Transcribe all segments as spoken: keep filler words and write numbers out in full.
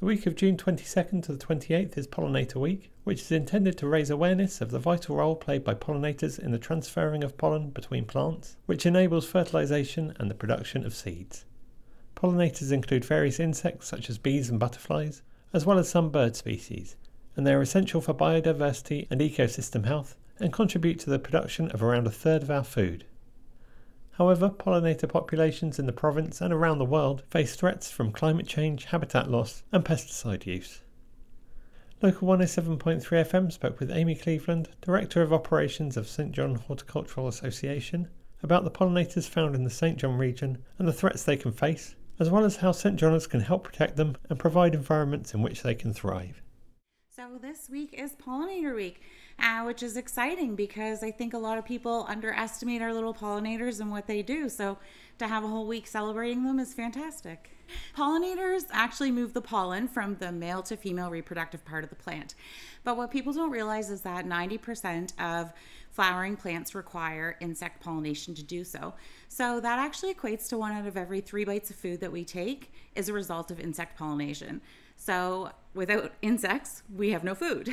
The week of June twenty-second to the twenty-eighth is Pollinator Week, which is intended to raise awareness of the vital role played by pollinators in the transferring of pollen between plants, which enables fertilization and the production of seeds. Pollinators include various insects such as bees and butterflies, as well as some bird species, and they are essential for biodiversity and ecosystem health and contribute to the production of around a third of our food. However, pollinator populations in the province and around the world face threats from climate change, habitat loss and pesticide use. Local one oh seven point three F M spoke with Amy Cleveland, Director of Operations of Saint John Horticultural Association, about the pollinators found in the Saint John region and the threats they can face, as well as how Saint Johners can help protect them and provide environments in which they can thrive. So this week is Pollinator Week, uh, which is exciting because I think a lot of people underestimate our little pollinators and what they do. So to have a whole week celebrating them is fantastic. Pollinators actually move the pollen from the male to female reproductive part of the plant. But what people don't realize is that ninety percent of flowering plants require insect pollination to do so. So that actually equates to one out of every three bites of food that we take is a result of insect pollination. So without insects, we have no food.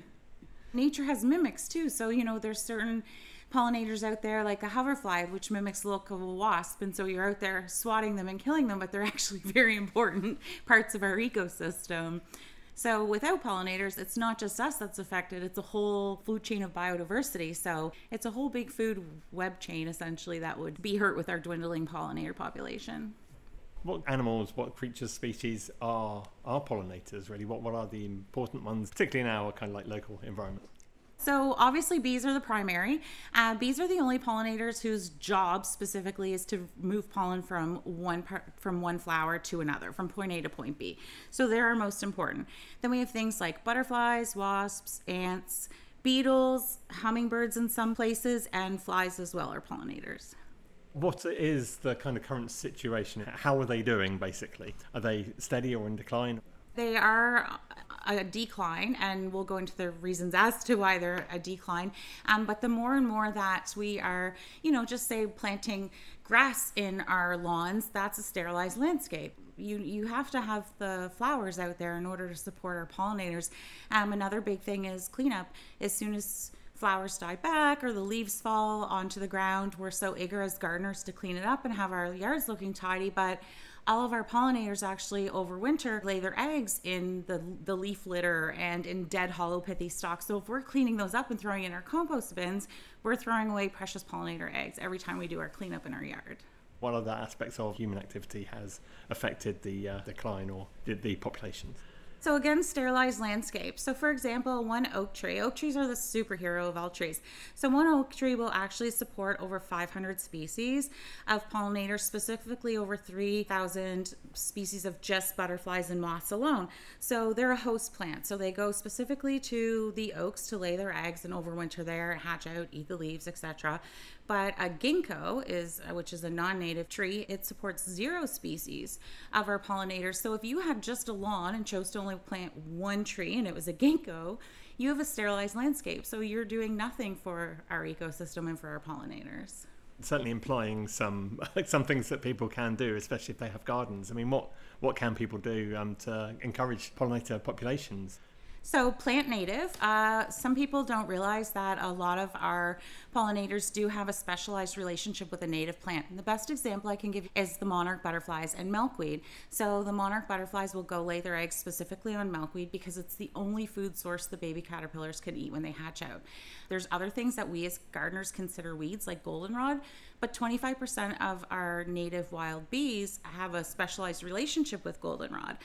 Nature has mimics too. So, you know, there's certain pollinators out there like a hoverfly, which mimics the look of a wasp. And so you're out there swatting them and killing them, but they're actually very important parts of our ecosystem. So without pollinators, it's not just us that's affected, it's a whole food chain of biodiversity. So it's a whole big food web chain essentially that would be hurt with our dwindling pollinator population. What animals, what creatures, species are are pollinators really? What what are the important ones, particularly in our kind of like local environment? So obviously bees are the primary. Uh, bees are the only pollinators whose job specifically is to move pollen from one part, from one flower to another, from point A to point B. So they're our most important. Then we have things like butterflies, wasps, ants, beetles, hummingbirds in some places, and flies as well are pollinators. What is the kind of current situation? How are they doing, basically? Are they steady or in decline? They are a decline, and we'll go into the reasons as to why they're a decline. Um, but the more and more that we are, you know, just say planting grass in our lawns, that's a sterilized landscape. You you have to have the flowers out there in order to support our pollinators. Um, another big thing is cleanup. As soon as flowers die back or the leaves fall onto the ground, we're so eager as gardeners to clean it up and have our yards looking tidy, but all of our pollinators actually overwinter, lay their eggs in the, the leaf litter and in dead hollow pithy stalks. So if we're cleaning those up and throwing in our compost bins, we're throwing away precious pollinator eggs every time we do our cleanup in our yard. What other aspects of human activity has affected the uh, decline or the, the populations? So again, sterilized landscape. So for example, one oak tree. Oak trees are the superhero of all trees. So one oak tree will actually support over five hundred species of pollinators, specifically over three thousand species of just butterflies and moths alone. So they're a host plant. So they go specifically to the oaks to lay their eggs and overwinter there, hatch out, eat the leaves, et cetera. But a ginkgo, is, which is a non-native tree, it supports zero species of our pollinators. So if you had just a lawn and chose to only plant one tree and it was a ginkgo, you have a sterilized landscape. So you're doing nothing for our ecosystem and for our pollinators. Certainly implying some some things that people can do, especially if they have gardens. I mean, what, what can people do um, to encourage pollinator populations? So plant native, uh, some people don't realize that a lot of our pollinators do have a specialized relationship with a native plant. And the best example I can give you is the monarch butterflies and milkweed. So the monarch butterflies will go lay their eggs specifically on milkweed because it's the only food source the baby caterpillars can eat when they hatch out. There's other things that we as gardeners consider weeds like goldenrod, but twenty-five percent of our native wild bees have a specialized relationship with goldenrod.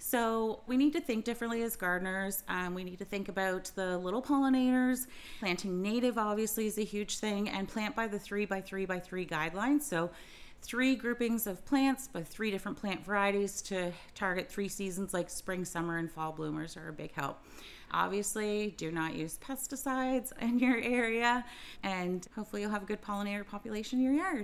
So we need to think differently as gardeners. Um, we need to think about the little pollinators. Planting native obviously is a huge thing, and plant by the three by three by three guidelines. So three groupings of plants by three different plant varieties to target three seasons like spring, summer, and fall bloomers are a big help. Obviously, do not use pesticides in your area, and hopefully you'll have a good pollinator population in your yard.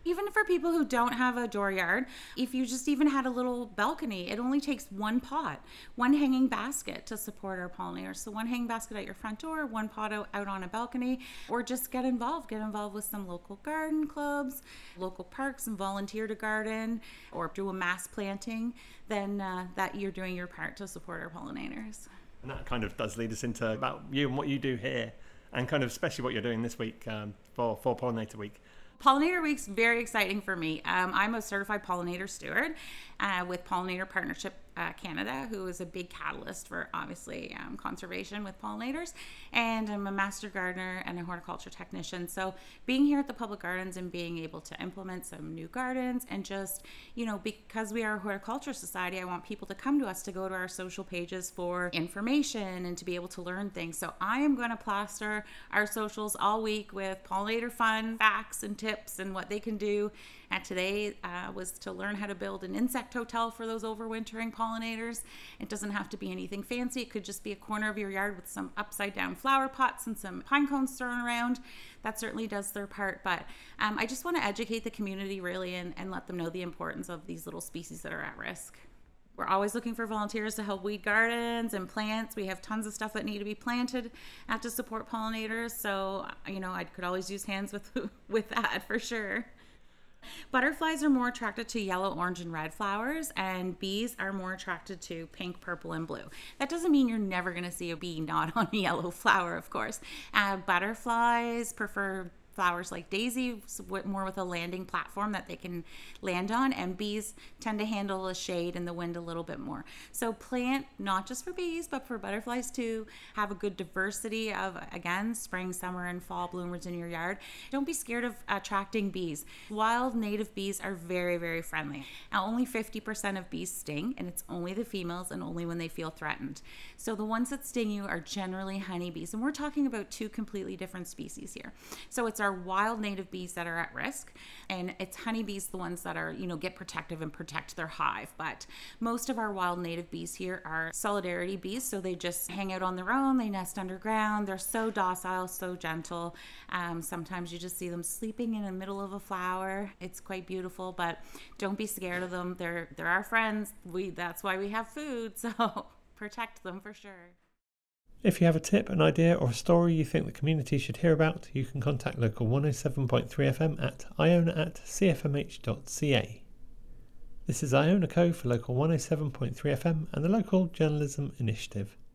Even for people who don't have a dooryard, if you just even had a little balcony, it only takes one pot, one hanging basket to support our pollinators. So one hanging basket at your front door, one pot out, out on a balcony, or just get involved. Get involved with some local garden clubs, local parks, and volunteer to garden or do a mass planting. Then uh, that you're doing your part to support our pollinators. And that kind of does lead us into about you and what you do here, and kind of especially what you're doing this week um, for, for Pollinator Week. Pollinator Week's very exciting for me. Um, I'm a certified pollinator steward uh, with Pollinator Partnership uh, Canada, who is a big catalyst for obviously um, conservation with pollinators. And I'm a master gardener and a horticulture technician. So being here at the public gardens and being able to implement some new gardens and just, you know, because we are a horticulture society, I want people to come to us to go to our social pages for information and to be able to learn things. So I am going to plaster our socials all week with pollinator fun facts and tips and what they can do. And today uh, was to learn how to build an insect hotel for those overwintering pollinators. It doesn't have to be anything fancy. It could just be a corner of your yard with some upside down flower pots and some pine cones thrown around. That certainly does their part. But um, I just want to educate the community really and, and let them know the importance of these little species that are at risk. We're always looking for volunteers to help weed gardens and plants. We have tons of stuff that need to be planted uh, to support pollinators. So, you know, I could always use hands with with that for sure. Butterflies are more attracted to yellow, orange, and red flowers, and bees are more attracted to pink, purple, and blue. That doesn't mean you're never going to see a bee not on a yellow flower, of course. Uh, butterflies prefer flowers like daisy, more with a landing platform that they can land on, and bees tend to handle the shade and the wind a little bit more. So plant, not just for bees, but for butterflies too. Have a good diversity of, again, spring, summer, and fall bloomers in your yard. Don't be scared of attracting bees. Wild native bees are very, very friendly. Now, only fifty percent of bees sting, and it's only the females and only when they feel threatened. So the ones that sting you are generally honeybees, and we're talking about two completely different species here. So it's our wild native bees that are at risk, and it's honeybees, the ones that are, you know, get protective and protect their hive. But most of our wild native bees here are solidarity bees, so they just hang out on their own, they nest underground, they're so docile, so gentle. Um, sometimes you just see them sleeping in the middle of a flower. It's quite beautiful, but don't be scared of them. They're they're our friends. We that's why we have food, so protect them for sure. If you have a tip, an idea, or a story you think the community should hear about, you can contact Local one oh seven point three F M at iona at c f m h dot c a. This is Iona Co for Local one oh seven point three F M and the Local Journalism Initiative.